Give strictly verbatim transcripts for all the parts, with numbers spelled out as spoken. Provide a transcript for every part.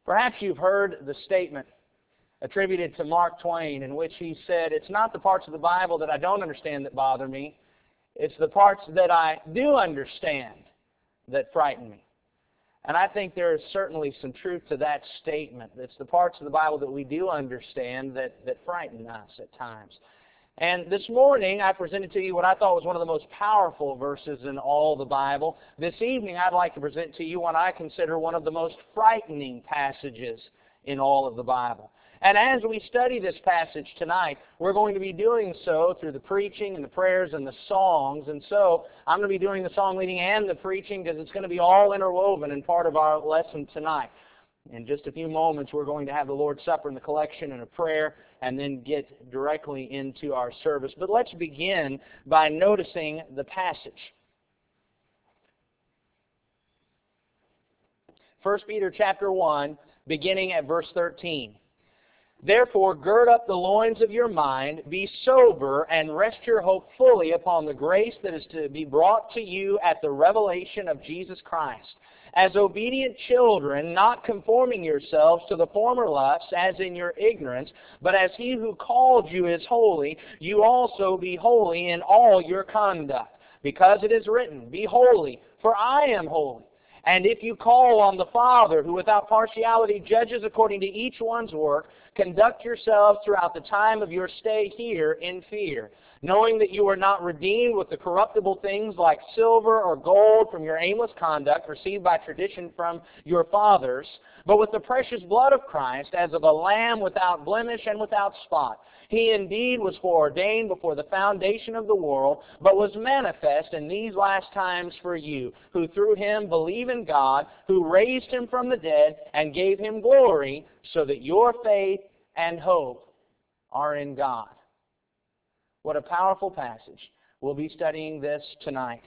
Perhaps you've heard the statement attributed to Mark Twain in which he said, "It's not the parts of the Bible that I don't understand that bother me. It's the parts that I do understand that frighten me." And I think there is certainly some truth to that statement. It's the parts of the Bible that we do understand that, that frighten us at times. And this morning, I presented to you what I thought was one of the most powerful verses in all the Bible. This evening, I'd like to present to you what I consider one of the most frightening passages in all of the Bible. And as we study this passage tonight, we're going to be doing so through the preaching and the prayers and the songs. And so I'm going to be doing the song leading and the preaching because it's going to be all interwoven in part of our lesson tonight. In just a few moments, we're going to have the Lord's Supper and the collection and a prayer and then get directly into our service. But let's begin by noticing the passage. First Peter chapter one, beginning at verse thirteen. "Therefore gird up the loins of your mind, be sober, and rest your hope fully upon the grace that is to be brought to you at the revelation of Jesus Christ. As obedient children, not conforming yourselves to the former lusts, as in your ignorance, but as He who called you is holy, you also be holy in all your conduct. Because it is written, Be holy, for I am holy. And if you call on the Father, who without partiality judges according to each one's work, conduct yourselves throughout the time of your stay here in fear, knowing that you are not redeemed with the corruptible things like silver or gold from your aimless conduct received by tradition from your fathers, but with the precious blood of Christ, as of a lamb without blemish and without spot. He indeed was foreordained before the foundation of the world, but was manifest in these last times for you, who through Him believe in God, who raised Him from the dead and gave Him glory, so that your faith and hope are in God." What a powerful passage. We'll be studying this tonight.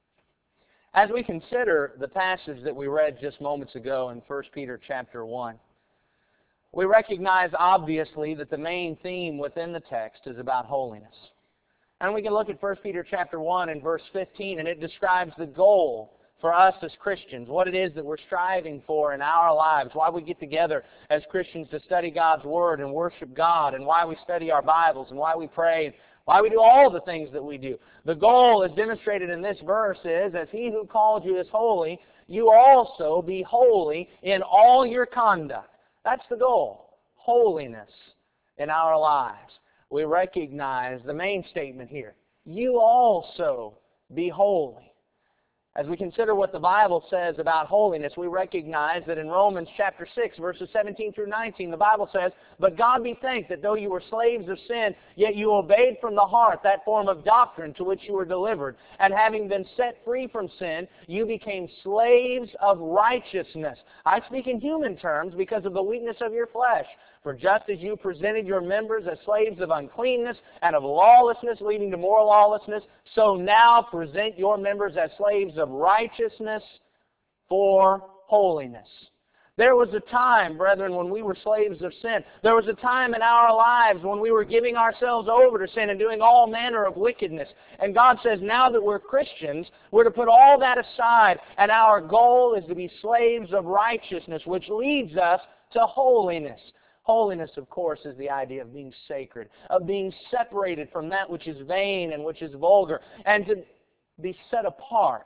As we consider the passage that we read just moments ago in First Peter chapter one, we recognize obviously that the main theme within the text is about holiness. And we can look at First Peter chapter one and verse fifteen, and it describes the goal for us as Christians, what it is that we're striving for in our lives, why we get together as Christians to study God's Word and worship God, and why we study our Bibles, and why we pray, and why we do all the things that we do. The goal, as demonstrated in this verse, is, as He who called you is holy, you also be holy in all your conduct. That's the goal, holiness in our lives. We recognize the main statement here. You also be holy. As we consider what the Bible says about holiness, we recognize that in Romans chapter six, verses seventeen through nineteen, the Bible says, "But God be thanked that though you were slaves of sin, yet you obeyed from the heart that form of doctrine to which you were delivered. And having been set free from sin, you became slaves of righteousness." I speak in human terms because of the weakness of your flesh. "For just as you presented your members as slaves of uncleanness and of lawlessness leading to more lawlessness, so now present your members as slaves of righteousness for holiness." There was a time, brethren, when we were slaves of sin. There was a time in our lives when we were giving ourselves over to sin and doing all manner of wickedness. And God says now that we're Christians, we're to put all that aside, and our goal is to be slaves of righteousness, which leads us to holiness. Holiness, of course, is the idea of being sacred, of being separated from that which is vain and which is vulgar, and to be set apart,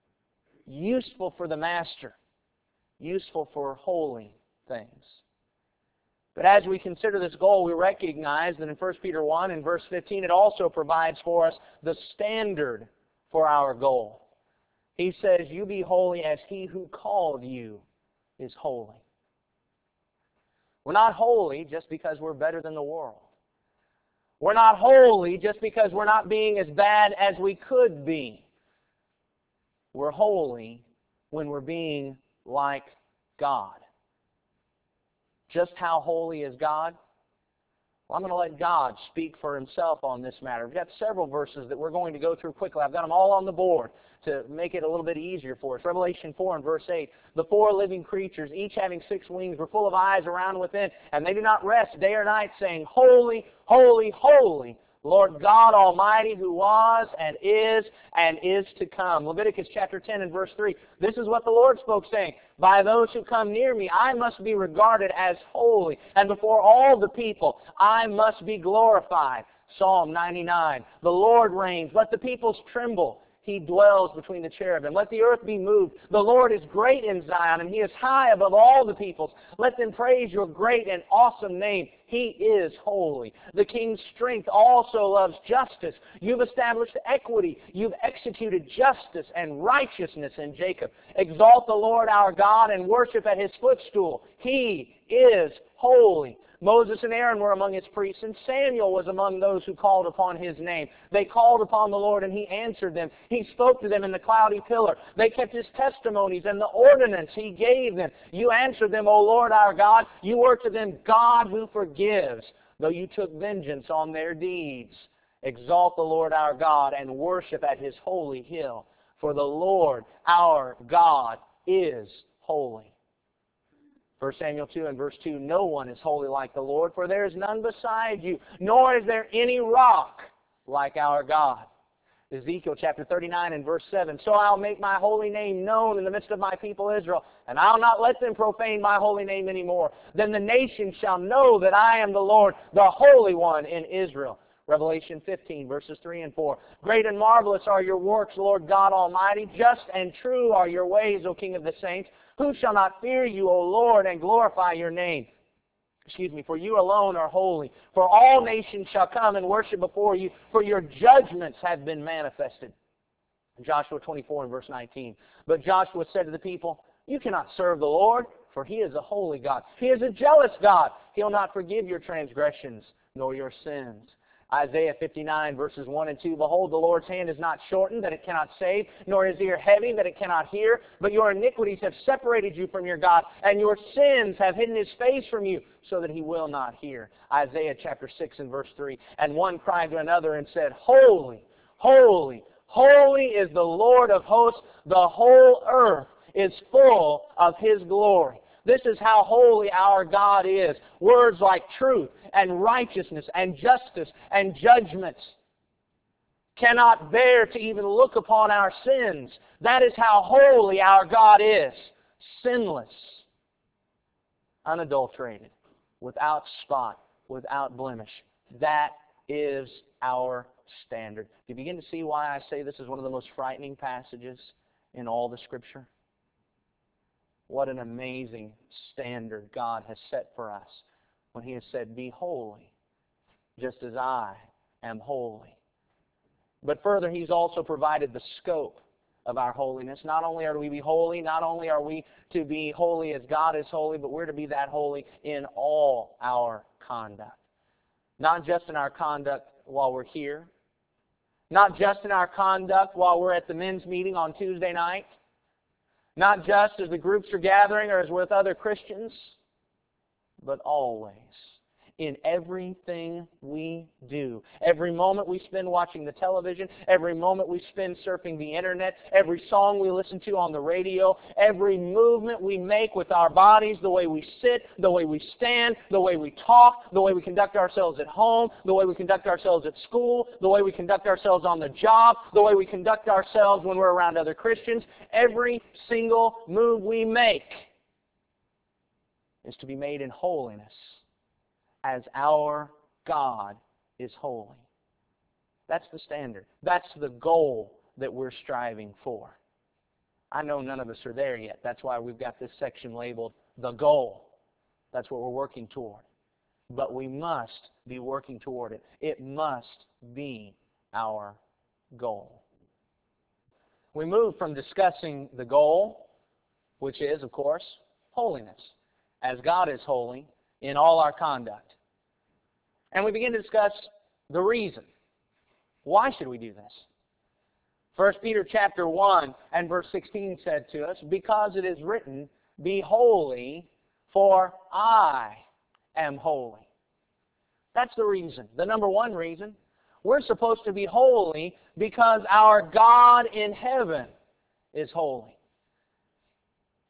useful for the Master, useful for holy things. But as we consider this goal, we recognize that in First Peter one and verse fifteen, it also provides for us the standard for our goal. He says, "You be holy as He who called you is holy." We're not holy just because we're better than the world. We're not holy just because we're not being as bad as we could be. We're holy when we're being like God. Just how holy is God? Well, I'm going to let God speak for Himself on this matter. We've got several verses that we're going to go through quickly. I've got them all on the board to make it a little bit easier for us. Revelation four and verse eight. "The four living creatures, each having six wings, were full of eyes around and within, and they do not rest day or night, saying, Holy, holy, holy, Lord God Almighty, who was and is and is to come. Leviticus chapter ten and verse three. This is what the Lord spoke, saying, by those who come near me, I must be regarded as holy, and before all the people, I must be glorified. Psalm ninety-nine. The Lord reigns. Let the peoples tremble. He dwells between the cherubim. Let the earth be moved. The Lord is great in Zion, and He is high above all the peoples. Let them praise your great and awesome name. He is holy. The King's strength also loves justice. You've established equity. You've executed justice and righteousness in Jacob. Exalt the Lord our God and worship at His footstool. He is holy. Moses and Aaron were among His priests, and Samuel was among those who called upon His name. They called upon the Lord, and He answered them. He spoke to them in the cloudy pillar. They kept His testimonies and the ordinance He gave them. You answered them, O Lord our God. You were to them God who forgives, though you took vengeance on their deeds. Exalt the Lord our God and worship at His holy hill. For the Lord our God is holy. First Samuel two and verse two, no one is holy like the Lord, for there is none beside you, nor is there any rock like our God. Ezekiel chapter thirty-nine and verse seven, so I'll make my holy name known in the midst of my people Israel, and I'll not let them profane my holy name anymore. Then the nations shall know that I am the Lord, the Holy One in Israel. Revelation fifteen, verses three and four. Great and marvelous are your works, Lord God Almighty. Just and true are your ways, O King of the saints. Who shall not fear you, O Lord, and glorify your name? Excuse me, for you alone are holy. For all nations shall come and worship before you, for your judgments have been manifested. Joshua twenty-four and verse nineteen. But Joshua said to the people, you cannot serve the Lord, for He is a holy God. He is a jealous God. He'll not forgive your transgressions nor your sins. Isaiah fifty-nine, verses one and two, behold, the Lord's hand is not shortened, that it cannot save, nor His ear heavy, that it cannot hear. But your iniquities have separated you from your God, and your sins have hidden His face from you, so that He will not hear. Isaiah chapter six and verse three, and one cried to another and said, holy, holy, holy is the Lord of hosts. The whole earth is full of His glory. This is how holy our God is. Words like truth and righteousness and justice and judgments cannot bear to even look upon our sins. That is how holy our God is. Sinless, unadulterated, without spot, without blemish. That is our standard. Do you begin to see why I say this is one of the most frightening passages in all the Scripture? What an amazing standard God has set for us when He has said, be holy, just as I am holy. But further, He's also provided the scope of our holiness. Not only are we to be holy, not only are we to be holy as God is holy, but we're to be that holy in all our conduct. Not just in our conduct while we're here, not just in our conduct while we're at the men's meeting on Tuesday night, not just as the groups are gathering or as with other Christians, but always. In everything we do. Every moment we spend watching the television, every moment we spend surfing the internet, every song we listen to on the radio, every movement we make with our bodies, the way we sit, the way we stand, the way we talk, the way we conduct ourselves at home, the way we conduct ourselves at school, the way we conduct ourselves on the job, the way we conduct ourselves when we're around other Christians, every single move we make is to be made in holiness, as our God is holy. That's the standard. That's the goal that we're striving for. I know none of us are there yet. That's why we've got this section labeled the goal. That's what we're working toward. But we must be working toward it. It must be our goal. We move from discussing the goal, which is, of course, holiness, as God is holy in all our conduct. And we begin to discuss the reason. Why should we do this? First Peter chapter one and verse sixteen said to us, because it is written, be holy, for I am holy. That's the reason. The number one reason. We're supposed to be holy because our God in heaven is holy.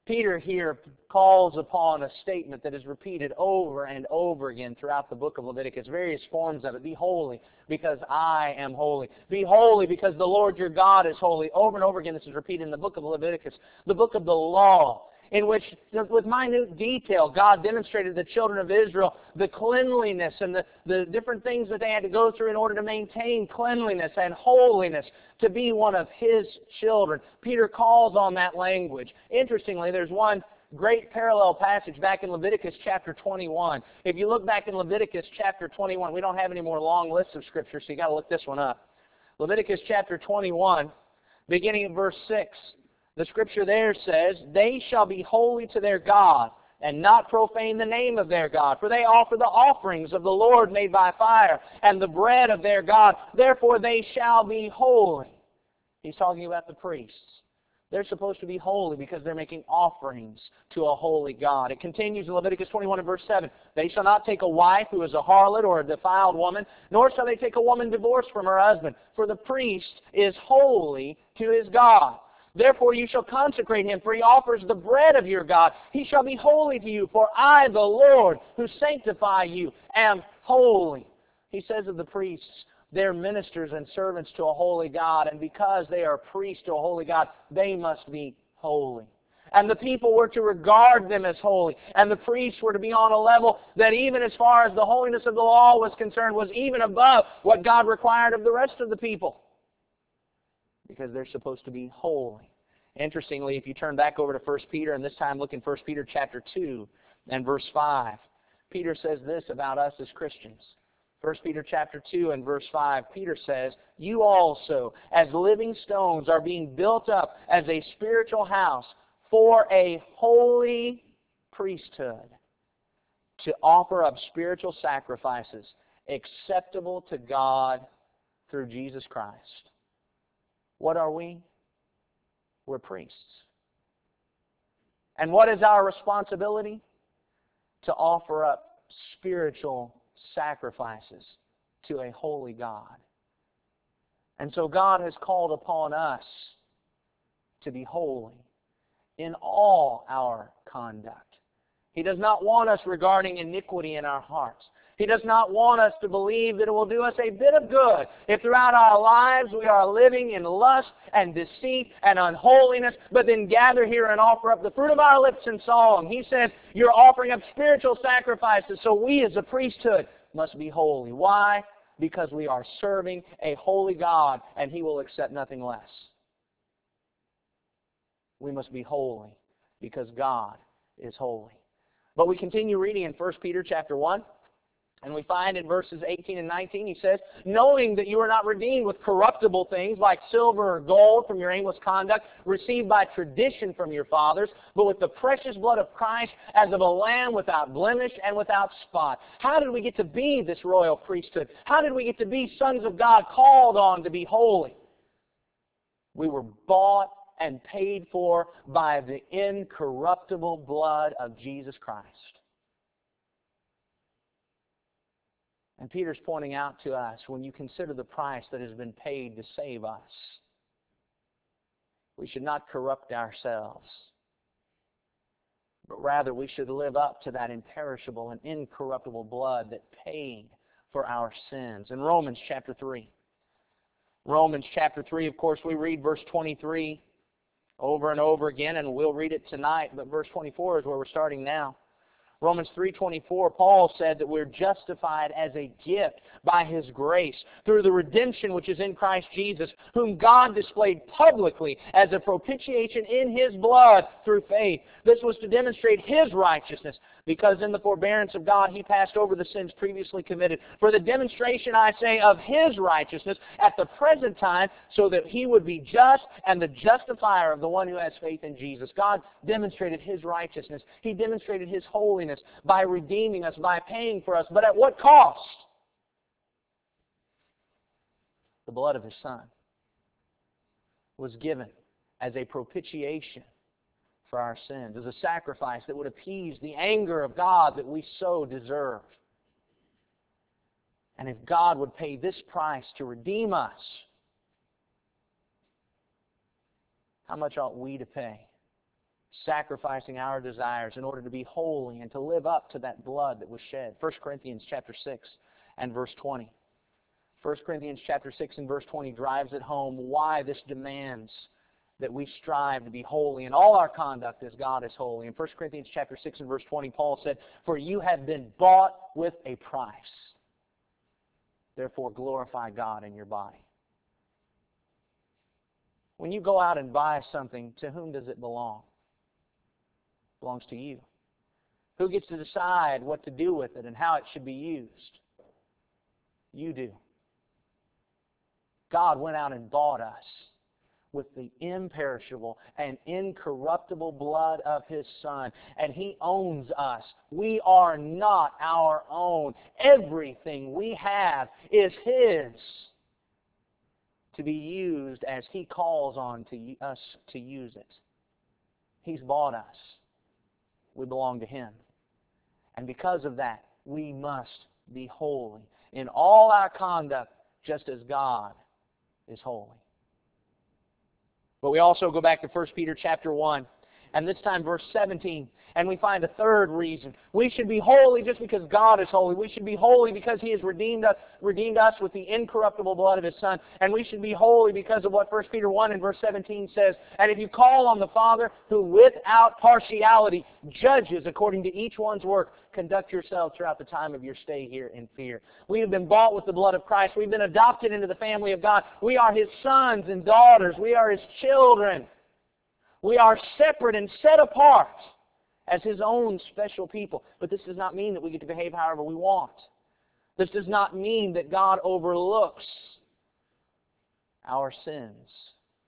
Peter here calls upon a statement that is repeated over and over again throughout the book of Leviticus, various forms of it. Be holy because I am holy. Be holy because the Lord your God is holy. Over and over again this is repeated in the book of Leviticus, the book of the law, in which, with minute detail, God demonstrated to the children of Israel the cleanliness and the, the different things that they had to go through in order to maintain cleanliness and holiness, to be one of His children. Peter calls on that language. Interestingly, there's one great parallel passage back in Leviticus chapter twenty-one. If you look back in Leviticus chapter twenty-one, we don't have any more long lists of Scripture, so you've got to look this one up. Leviticus chapter twenty-one, beginning at verse six. The Scripture there says, they shall be holy to their God, and not profane the name of their God. For they offer the offerings of the Lord made by fire, and the bread of their God. Therefore they shall be holy. He's talking about the priests. They're supposed to be holy because they're making offerings to a holy God. It continues in Leviticus twenty-one and verse seven. They shall not take a wife who is a harlot or a defiled woman, nor shall they take a woman divorced from her husband. For the priest is holy to his God. Therefore you shall consecrate him, for he offers the bread of your God. He shall be holy to you, for I, the Lord, who sanctify you, am holy. He says of the priests, they're ministers and servants to a holy God, and because they are priests to a holy God, they must be holy. And the people were to regard them as holy, and the priests were to be on a level that even as far as the holiness of the law was concerned, was even above what God required of the rest of the people, because they're supposed to be holy. Interestingly, if you turn back over to First Peter, and this time look in First Peter chapter two and verse five, Peter says this about us as Christians. First Peter chapter two and verse five, Peter says, you also, as living stones, are being built up as a spiritual house for a holy priesthood, to offer up spiritual sacrifices acceptable to God through Jesus Christ. What are we? We're priests. And what is our responsibility? To offer up spiritual sacrifices to a holy God. And so God has called upon us to be holy in all our conduct. He does not want us regarding iniquity in our hearts. He does not want us to believe that it will do us a bit of good if throughout our lives we are living in lust and deceit and unholiness, but then gather here and offer up the fruit of our lips in song. He said, you're offering up spiritual sacrifices, so we as a priesthood must be holy. Why? Because we are serving a holy God, and He will accept nothing less. We must be holy because God is holy. But we continue reading in First Peter chapter one. And we find in verses eighteen and nineteen, he says, knowing that you are not redeemed with corruptible things like silver or gold from your aimless conduct received by tradition from your fathers, but with the precious blood of Christ as of a lamb without blemish and without spot. How did we get to be this royal priesthood? How did we get to be sons of God called on to be holy? We were bought and paid for by the incorruptible blood of Jesus Christ. And Peter's pointing out to us, when you consider the price that has been paid to save us, we should not corrupt ourselves, but rather we should live up to that imperishable and incorruptible blood that paid for our sins. In Romans chapter three, Romans chapter three, of course, we read verse twenty-three over and over again, and we'll read it tonight, but verse twenty-four is where we're starting now. Romans three twenty-four, Paul said that we're justified as a gift by His grace through the redemption which is in Christ Jesus, whom God displayed publicly as a propitiation in His blood through faith. This was to demonstrate His righteousness, because in the forbearance of God He passed over the sins previously committed, for the demonstration, I say, of His righteousness at the present time, so that He would be just and the justifier of the one who has faith in Jesus. God demonstrated His righteousness. He demonstrated His holiness by redeeming us, by paying for us. But at what cost? The blood of His Son was given as a propitiation for our sins, as a sacrifice that would appease the anger of God that we so deserve. And if God would pay this price to redeem us, how much ought we to pay sacrificing our desires in order to be holy and to live up to that blood that was shed. First Corinthians chapter six and verse twenty. First Corinthians chapter six and verse twenty drives it home why this demands that we strive to be holy in all our conduct as God is holy. In First Corinthians chapter six and verse twenty, Paul said, "For you have been bought with a price. Therefore glorify God in your body." When you go out and buy something, to whom does it belong? It belongs to you. Who gets to decide what to do with it and how it should be used? You do. God went out and bought us with the imperishable and incorruptible blood of His Son. And He owns us. We are not our own. Everything we have is His, to be used as He calls on to us to use it. He's bought us. We belong to Him. And because of that, we must be holy in all our conduct, just as God is holy. But we also go back to First Peter chapter one, and this time verse seventeen, and we find a third reason. We should be holy just because God is holy. We should be holy because He has redeemed us, redeemed us with the incorruptible blood of His Son. And we should be holy because of what First Peter one and verse seventeen says. "And if you call on the Father, who without partiality judges according to each one's work, conduct yourselves throughout the time of your stay here in fear." We have been bought with the blood of Christ. We've been adopted into the family of God. We are His sons and daughters. We are His children. We are separate and set apart as His own special people. But this does not mean that we get to behave however we want. This does not mean that God overlooks our sins.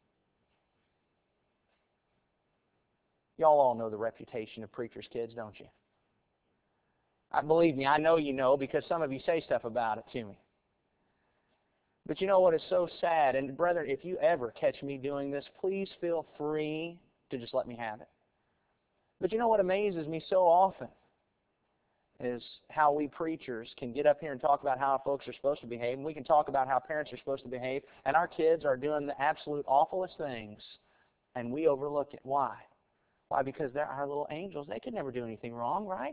Y'all all know the reputation of preachers' kids, don't you? I believe me, I know you know, because some of you say stuff about it to me. But you know what is so sad? And brethren, if you ever catch me doing this, please feel free to just let me have it. But you know what amazes me so often is how we preachers can get up here and talk about how folks are supposed to behave, and we can talk about how parents are supposed to behave, and our kids are doing the absolute awfulest things, and we overlook it. Why? Why? Because they're our little angels. They could never do anything wrong, right?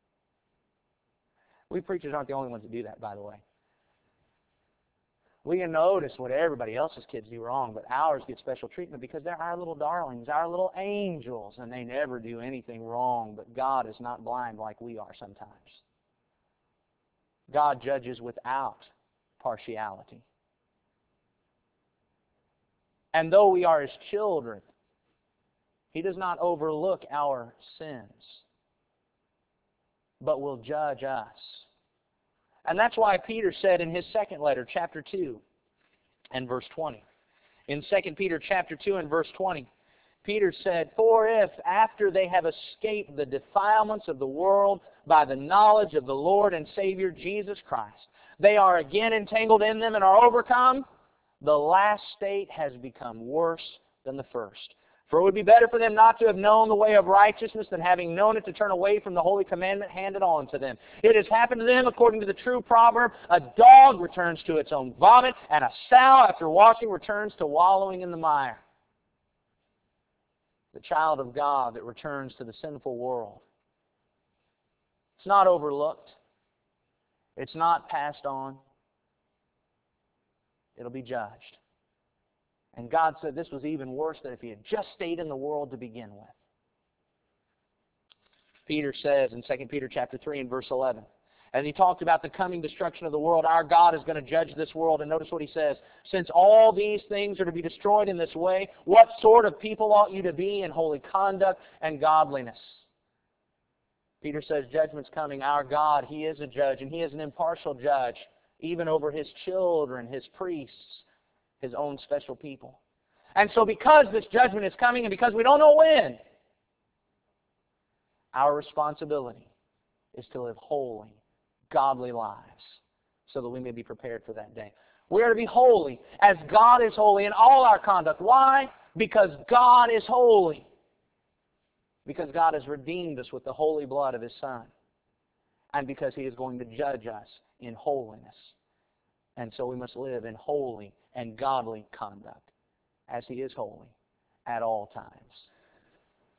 We preachers aren't the only ones that do that, by the way. We can notice what everybody else's kids do wrong, but ours get special treatment because they're our little darlings, our little angels, and they never do anything wrong. But God is not blind like we are sometimes. God judges without partiality. And though we are His children, He does not overlook our sins, but will judge us. And that's why Peter said in his second letter, chapter two and verse twenty. In Second Peter chapter two and verse twenty, Peter said, "For if, after they have escaped the defilements of the world by the knowledge of the Lord and Savior Jesus Christ, they are again entangled in them and are overcome, the last state has become worse than the first. For it would be better for them not to have known the way of righteousness than having known it to turn away from the holy commandment handed on to them. It has happened to them according to the true proverb, a dog returns to its own vomit, and a sow after washing returns to wallowing in the mire." The child of God that returns to the sinful world, it's not overlooked. It's not passed on. It'll be judged. And God said this was even worse than if He had just stayed in the world to begin with. Peter says in Second Peter chapter three and verse eleven, and he talked about the coming destruction of the world. Our God is going to judge this world. And notice what he says. "Since all these things are to be destroyed in this way, what sort of people ought you to be in holy conduct and godliness?" Peter says judgment's coming. Our God, He is a judge, and He is an impartial judge, even over His children, His priests, His own special people. And so because this judgment is coming and because we don't know when, our responsibility is to live holy, godly lives so that we may be prepared for that day. We are to be holy as God is holy in all our conduct. Why? Because God is holy. Because God has redeemed us with the holy blood of His Son. And because He is going to judge us in holiness. And so we must live in holy and godly conduct as He is holy at all times.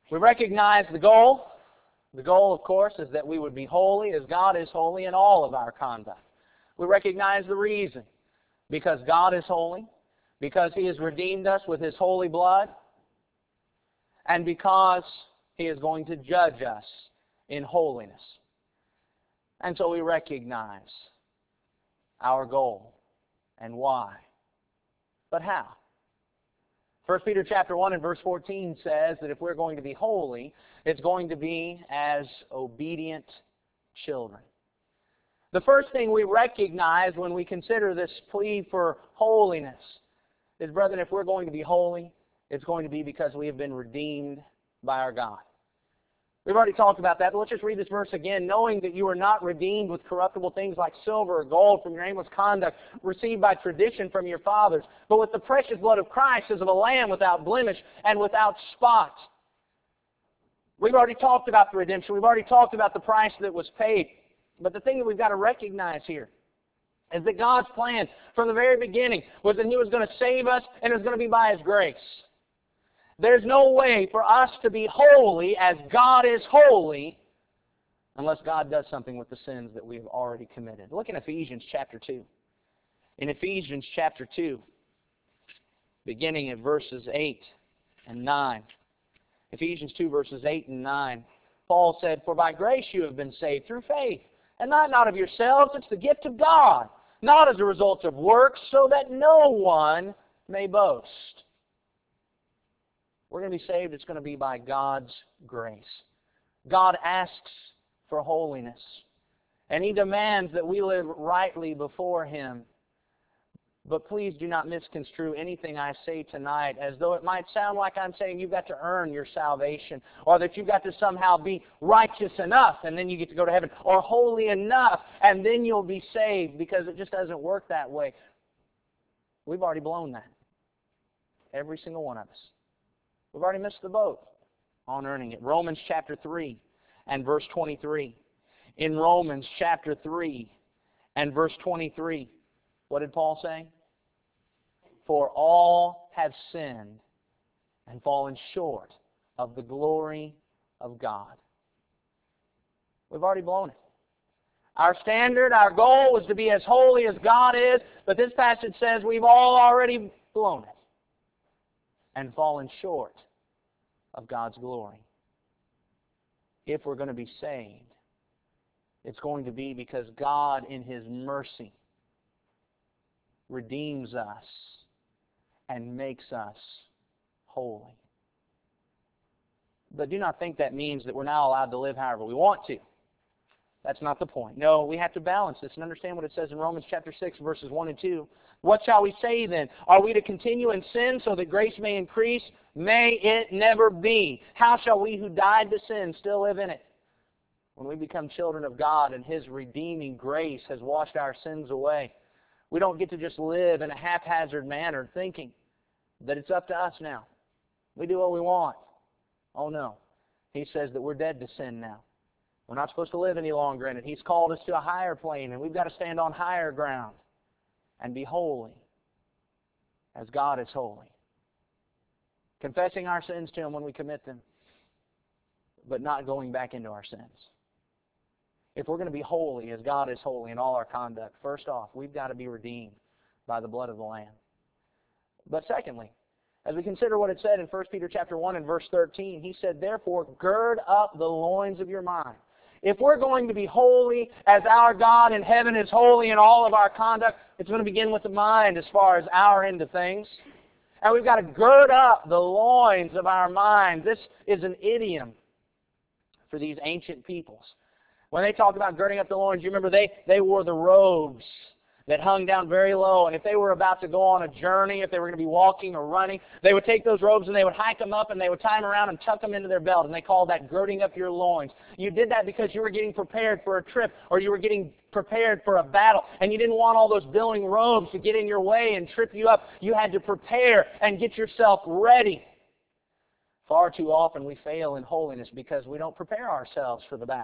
We recognize the goal. The goal, of course, is that we would be holy as God is holy in all of our conduct. We recognize the reason. Because God is holy, because He has redeemed us with His holy blood, and because He is going to judge us in holiness. And so we recognize our goal and why. But how? First Peter chapter one and verse fourteen says that if we're going to be holy, it's going to be as obedient children. The first thing we recognize when we consider this plea for holiness is, brethren, if we're going to be holy, it's going to be because we have been redeemed by our God. We've already talked about that, but let's just read this verse again. Knowing that you are not redeemed with corruptible things like silver or gold from your aimless conduct received by tradition from your fathers, but with the precious blood of Christ as of a lamb without blemish and without spot. We've already talked about the redemption. We've already talked about the price that was paid. But the thing that we've got to recognize here is that God's plan from the very beginning was that He was going to save us, and it was going to be by His grace. There's no way for us to be holy as God is holy unless God does something with the sins that we've already committed. Look in Ephesians chapter two. In Ephesians chapter two, beginning at verses eight and nine. Ephesians two, verses eight and nine. Paul said, "For by grace you have been saved through faith, and not, not of yourselves, it's the gift of God, not as a result of works, so that no one may boast." We're going to be saved, it's going to be by God's grace. God asks for holiness, and He demands that we live rightly before Him. But please do not misconstrue anything I say tonight as though it might sound like I'm saying you've got to earn your salvation, or that you've got to somehow be righteous enough and then you get to go to heaven, or holy enough and then you'll be saved, because it just doesn't work that way. We've already blown that. Every single one of us. We've already missed the boat on earning it. Romans chapter three and verse twenty-three. In Romans chapter three and verse twenty-three, what did Paul say? For all have sinned and fallen short of the glory of God. We've already blown it. Our standard, our goal was to be as holy as God is, but this passage says we've all already blown it and fallen short of God's glory. If we're going to be saved, it's going to be because God in His mercy redeems us and makes us holy. But do not think that means that we're now allowed to live however we want to. That's not the point. No, we have to balance this and understand what it says in Romans chapter six, verses one and two. What shall we say then? Are we to continue in sin so that grace may increase? May it never be. How shall we who died to sin still live in it? When we become children of God and His redeeming grace has washed our sins away, we don't get to just live in a haphazard manner thinking that it's up to us now. We do what we want. Oh no. He says that we're dead to sin now. We're not supposed to live any longer in it. He's called us to a higher plane, and we've got to stand on higher ground and be holy as God is holy. Confessing our sins to Him when we commit them, but not going back into our sins. If we're going to be holy as God is holy in all our conduct, first off, we've got to be redeemed by the blood of the Lamb. But secondly, as we consider what it said in First Peter chapter one and verse thirteen, he said, "Therefore, gird up the loins of your mind." If we're going to be holy as our God in heaven is holy in all of our conduct, it's going to begin with the mind as far as our end of things. And we've got to gird up the loins of our mind. This is an idiom for these ancient peoples. When they talk about girding up the loins, you remember they, they wore the robes that hung down very low. And if they were about to go on a journey, if they were going to be walking or running, they would take those robes and they would hike them up and they would tie them around and tuck them into their belt. And they called that girding up your loins. You did that because you were getting prepared for a trip, or you were getting prepared for a battle, and you didn't want all those billowing robes to get in your way and trip you up. You had to prepare and get yourself ready. Far too often we fail in holiness because we don't prepare ourselves for the battle.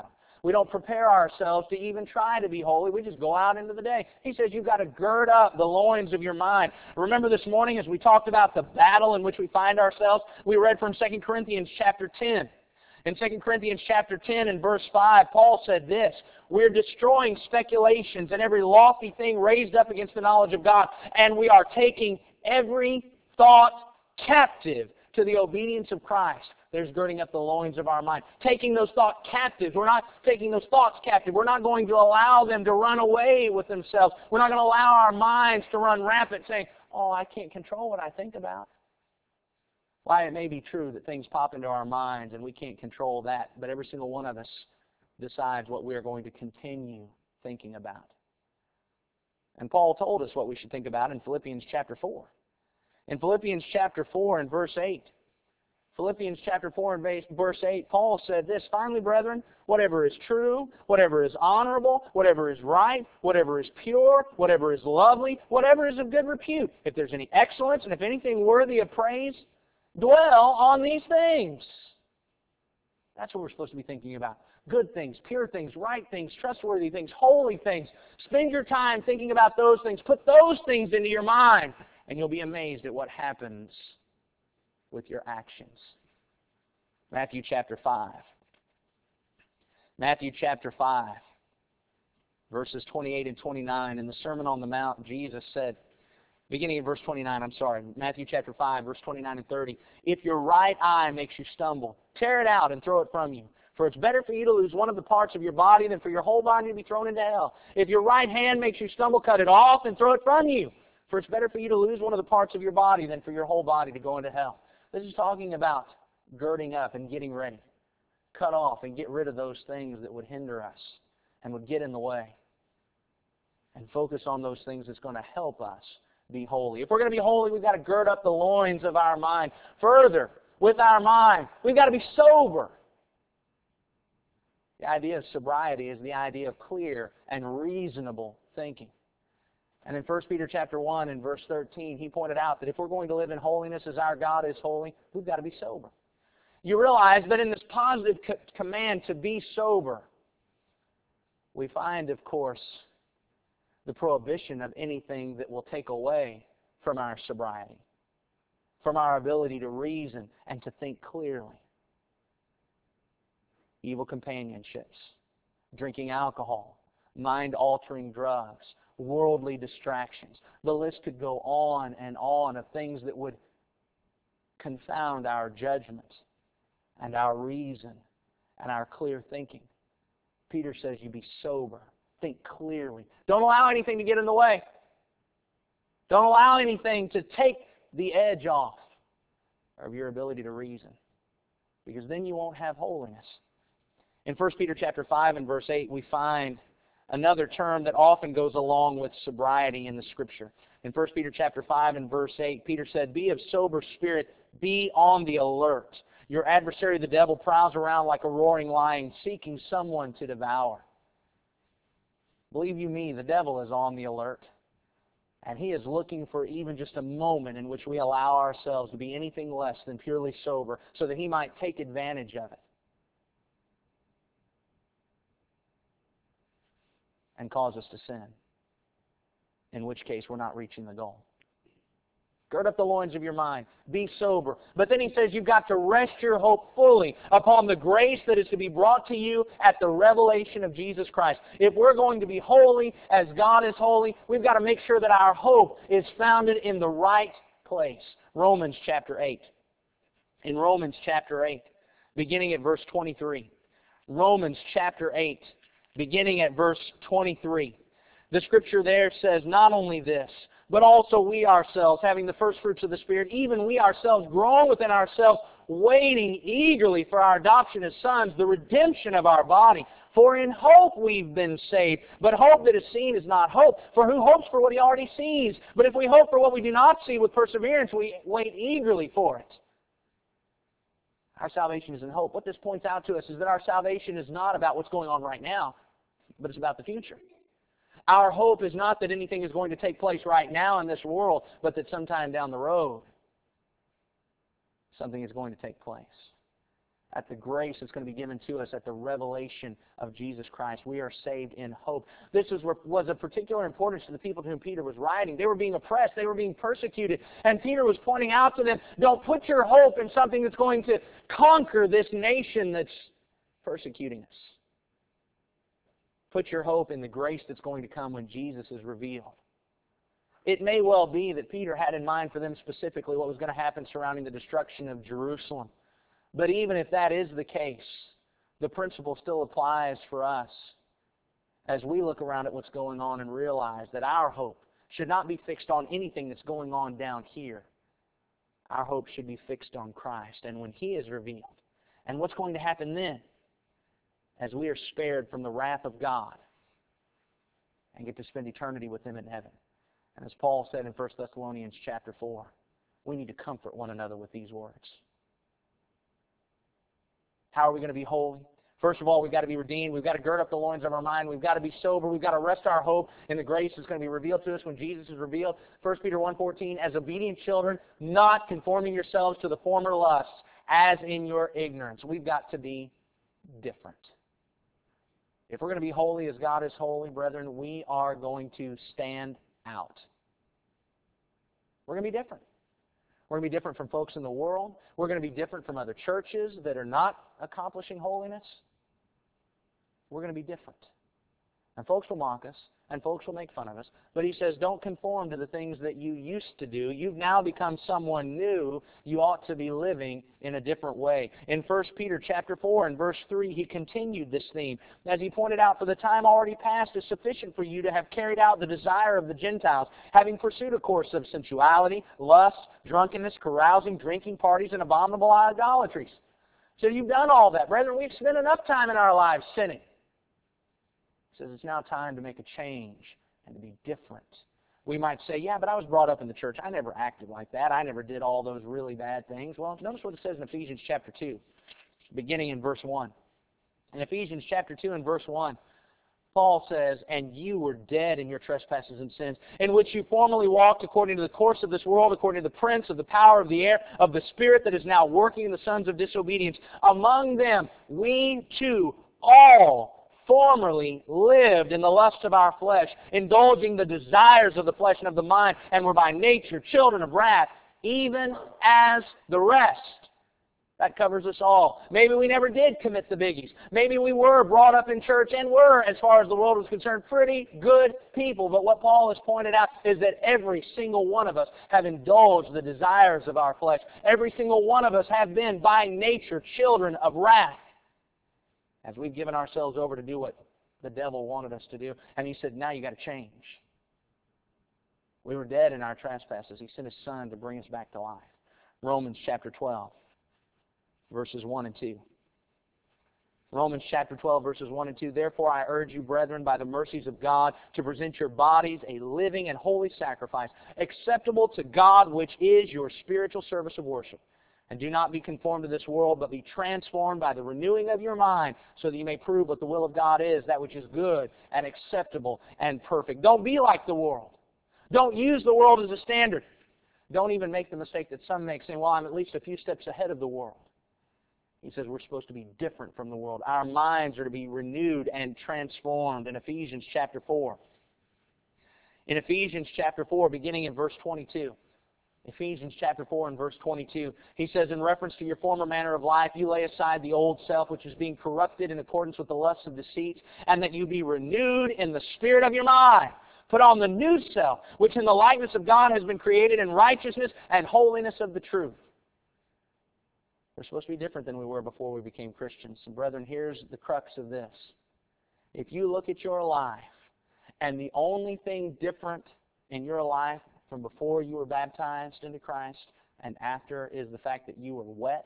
We don't prepare ourselves to even try to be holy. We just go out into the day. He says you've got to gird up the loins of your mind. Remember this morning as we talked about the battle in which we find ourselves, we read from Second Corinthians chapter ten. In Second Corinthians chapter ten and verse five, Paul said this, we're destroying speculations and every lofty thing raised up against the knowledge of God, and we are taking every thought captive to the obedience of Christ. There's girding up the loins of our mind. Taking those thoughts captive. We're not taking those thoughts captive. We're not going to allow them to run away with themselves. We're not going to allow our minds to run rampant saying, oh, I can't control what I think about. Why, it may be true that things pop into our minds and we can't control that, but every single one of us decides what we are going to continue thinking about. And Paul told us what we should think about in Philippians chapter four. In Philippians chapter four and verse eight, Philippians chapter four and verse eight, Paul said this, finally, brethren, whatever is true, whatever is honorable, whatever is right, whatever is pure, whatever is lovely, whatever is of good repute, if there's any excellence and if anything worthy of praise, dwell on these things. That's what we're supposed to be thinking about. Good things, pure things, right things, trustworthy things, holy things. Spend your time thinking about those things. Put those things into your mind, and you'll be amazed at what happens with your actions. Matthew chapter five. Matthew chapter five, verses twenty-eight and twenty-nine. In the Sermon on the Mount, Jesus said, beginning in verse twenty-nine, I'm sorry, Matthew chapter five, verse twenty-nine and thirty, if your right eye makes you stumble, tear it out and throw it from you. For it's better for you to lose one of the parts of your body than for your whole body to be thrown into hell. If your right hand makes you stumble, cut it off and throw it from you. For it's better for you to lose one of the parts of your body than for your whole body to go into hell. This is talking about girding up and getting ready. Cut off and get rid of those things that would hinder us and would get in the way. And focus on those things that's going to help us be holy. If we're going to be holy, we've got to gird up the loins of our mind. Further, with our mind, we've got to be sober. The idea of sobriety is the idea of clear and reasonable thinking. And in First Peter chapter one and verse thirteen, he pointed out that if we're going to live in holiness as our God is holy, we've got to be sober. You realize that in this positive co- command to be sober, we find, of course, the prohibition of anything that will take away from our sobriety, from our ability to reason and to think clearly. Evil companionships, drinking alcohol, mind-altering drugs, worldly distractions. The list could go on and on of things that would confound our judgment and our reason and our clear thinking. Peter says you be sober. Think clearly. Don't allow anything to get in the way. Don't allow anything to take the edge off of your ability to reason, because then you won't have holiness. In First Peter chapter five and verse eight, we find another term that often goes along with sobriety in the Scripture. In First Peter chapter five and verse eight, Peter said, be of sober spirit, be on the alert. Your adversary, the devil, prowls around like a roaring lion, seeking someone to devour. Believe you me, the devil is on the alert. And he is looking for even just a moment in which we allow ourselves to be anything less than purely sober so that he might take advantage of it and cause us to sin, in which case we're not reaching the goal. Gird up the loins of your mind. Be sober. But then he says you've got to rest your hope fully upon the grace that is to be brought to you at the revelation of Jesus Christ. If we're going to be holy as God is holy, we've got to make sure that our hope is founded in the right place. Romans chapter eight. In Romans chapter eight, beginning at verse twenty-three. Romans chapter eight, beginning at verse twenty-three. The Scripture there says, not only this, but also we ourselves, having the first fruits of the Spirit, even we ourselves, grown within ourselves, waiting eagerly for our adoption as sons, the redemption of our body. For in hope we've been saved. But hope that is seen is not hope. For who hopes for what he already sees? But if we hope for what we do not see with perseverance, we wait eagerly for it. Our salvation is in hope. What this points out to us is that our salvation is not about what's going on right now, but it's about the future. Our hope is not that anything is going to take place right now in this world, but that sometime down the road, something is going to take place. at the grace that's going to be given to us at the revelation of Jesus Christ. We are saved in hope. This was, was of particular importance to the people to whom Peter was writing. They were being oppressed. They were being persecuted. And Peter was pointing out to them, don't put your hope in something that's going to conquer this nation that's persecuting us. Put your hope in the grace that's going to come when Jesus is revealed. It may well be that Peter had in mind for them specifically what was going to happen surrounding the destruction of Jerusalem. But even if that is the case, the principle still applies for us as we look around at what's going on and realize that our hope should not be fixed on anything that's going on down here. Our hope should be fixed on Christ and when He is revealed. And what's going to happen then as we are spared from the wrath of God and get to spend eternity with Him in heaven. And as Paul said in First Thessalonians chapter four, we need to comfort one another with these words. How are we going to be holy? First of all, we've got to be redeemed. We've got to gird up the loins of our mind. We've got to be sober. We've got to rest our hope in the grace that's going to be revealed to us when Jesus is revealed. First Peter one fourteen, as obedient children, not conforming yourselves to the former lusts, as in your ignorance. We've got to be different. If we're going to be holy as God is holy, brethren, we are going to stand out. We're going to be different. We're going to be different from folks in the world. We're going to be different from other churches that are not accomplishing holiness. We're going to be different. And folks will mock us, and folks will make fun of us. But he says, don't conform to the things that you used to do. You've now become someone new. You ought to be living in a different way. In First Peter chapter four and verse three, he continued this theme. As he pointed out, for the time already past is sufficient for you to have carried out the desire of the Gentiles, having pursued a course of sensuality, lust, drunkenness, carousing, drinking parties, and abominable idolatries. So you've done all that. Brethren, we've spent enough time in our lives sinning. He says it's now time to make a change and to be different. We might say, yeah, but I was brought up in the church. I never acted like that. I never did all those really bad things. Well, notice what it says in Ephesians chapter two, beginning in verse one. In Ephesians chapter two and verse one, Paul says, and you were dead in your trespasses and sins, in which you formerly walked according to the course of this world, according to the prince of the power of the air, of the spirit that is now working in the sons of disobedience. Among them, we too all formerly lived in the lusts of our flesh, indulging the desires of the flesh and of the mind, and were by nature children of wrath, even as the rest. That covers us all. Maybe we never did commit the biggies. Maybe we were brought up in church and were, as far as the world was concerned, pretty good people. But what Paul has pointed out is that every single one of us have indulged the desires of our flesh. Every single one of us have been, by nature, children of wrath, as we've given ourselves over to do what the devil wanted us to do. And he said, now you've got to change. We were dead in our trespasses. He sent His Son to bring us back to life. Romans chapter twelve, verses one and two. Romans chapter twelve, verses one and two. Therefore I urge you, brethren, by the mercies of God, to present your bodies a living and holy sacrifice, acceptable to God, which is your spiritual service of worship. And do not be conformed to this world, but be transformed by the renewing of your mind, so that you may prove what the will of God is, that which is good and acceptable and perfect. Don't be like the world. Don't use the world as a standard. Don't even make the mistake that some make, saying, well, I'm at least a few steps ahead of the world. He says we're supposed to be different from the world. Our minds are to be renewed and transformed in Ephesians chapter four. In Ephesians chapter four, beginning in verse twenty-two. Ephesians chapter four and verse twenty-two, he says, in reference to your former manner of life, you lay aside the old self, which is being corrupted in accordance with the lusts of deceit, and that you be renewed in the spirit of your mind. Put on the new self, which in the likeness of God has been created in righteousness and holiness of the truth. We're supposed to be different than we were before we became Christians. And brethren, here's the crux of this. If you look at your life, and the only thing different in your life from before you were baptized into Christ and after is the fact that you were wet,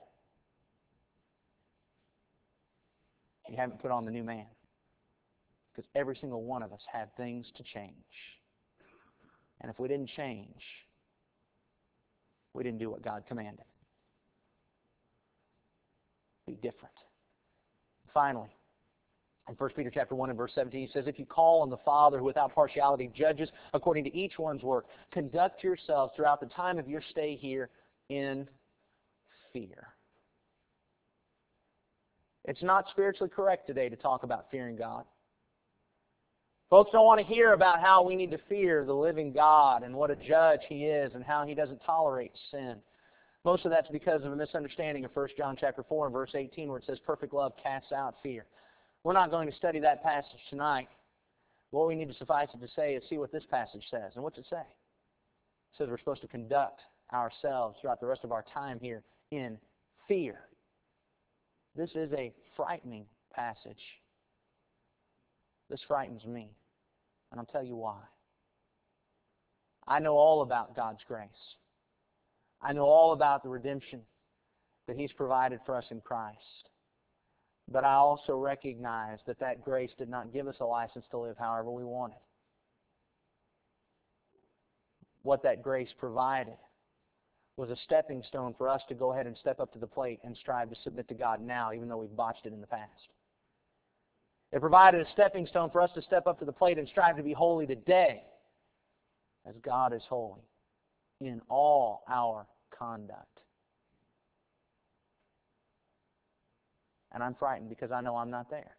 you haven't put on the new man. Because every single one of us had things to change. And if we didn't change, we didn't do what God commanded. Be different. Finally, in First Peter chapter one and verse seventeen, he says, if you call on the Father who without partiality judges according to each one's work, conduct yourselves throughout the time of your stay here in fear. It's not spiritually correct today to talk about fearing God. Folks don't want to hear about how we need to fear the living God and what a judge He is and how He doesn't tolerate sin. Most of that's because of a misunderstanding of First John chapter four and verse eighteen, where it says perfect love casts out fear. We're not going to study that passage tonight. What we need to suffice it to say is see what this passage says. And what's it say? It says we're supposed to conduct ourselves throughout the rest of our time here in fear. This is a frightening passage. This frightens me. And I'll tell you why. I know all about God's grace. I know all about the redemption that He's provided for us in Christ. But I also recognize that that grace did not give us a license to live however we wanted. What that grace provided was a stepping stone for us to go ahead and step up to the plate and strive to submit to God now, even though we've botched it in the past. It provided a stepping stone for us to step up to the plate and strive to be holy today, as God is holy in all our conduct. And I'm frightened because I know I'm not there.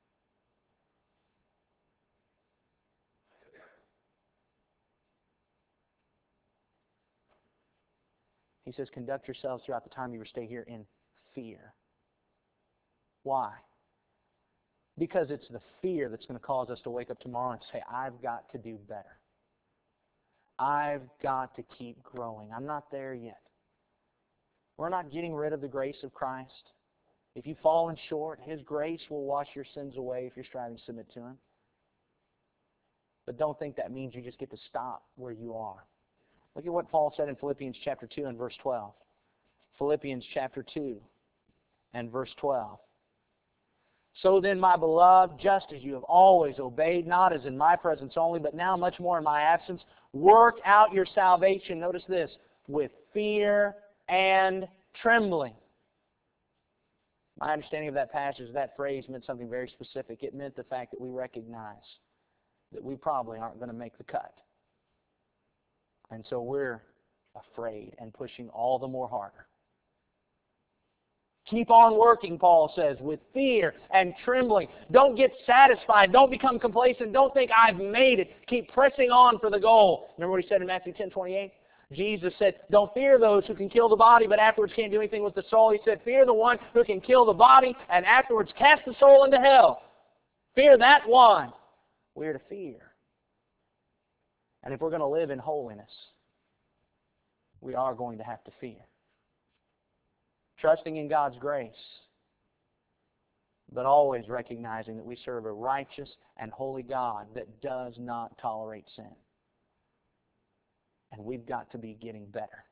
He says, conduct yourselves throughout the time you stay here in fear. Why? Because it's the fear that's going to cause us to wake up tomorrow and say, I've got to do better. I've got to keep growing. I'm not there yet. We're not getting rid of the grace of Christ. If you've fallen short, His grace will wash your sins away if you're striving to submit to Him. But don't think that means you just get to stop where you are. Look at what Paul said in Philippians chapter two and verse twelve. Philippians chapter two and verse twelve. So then, my beloved, just as you have always obeyed, not as in my presence only, but now much more in my absence, work out your salvation, notice this, with fear and trembling. My understanding of that passage, that phrase meant something very specific. It meant the fact that we recognize that we probably aren't going to make the cut. And so we're afraid and pushing all the more harder. Keep on working, Paul says, with fear and trembling. Don't get satisfied. Don't become complacent. Don't think I've made it. Keep pressing on for the goal. Remember what He said in Matthew ten twenty-eight? Jesus said, don't fear those who can kill the body, but afterwards can't do anything with the soul. He said, fear the one who can kill the body and afterwards cast the soul into hell. Fear that one. We're to fear. And if we're going to live in holiness, we are going to have to fear. Trusting in God's grace, but always recognizing that we serve a righteous and holy God that does not tolerate sin. And we've got to be getting better.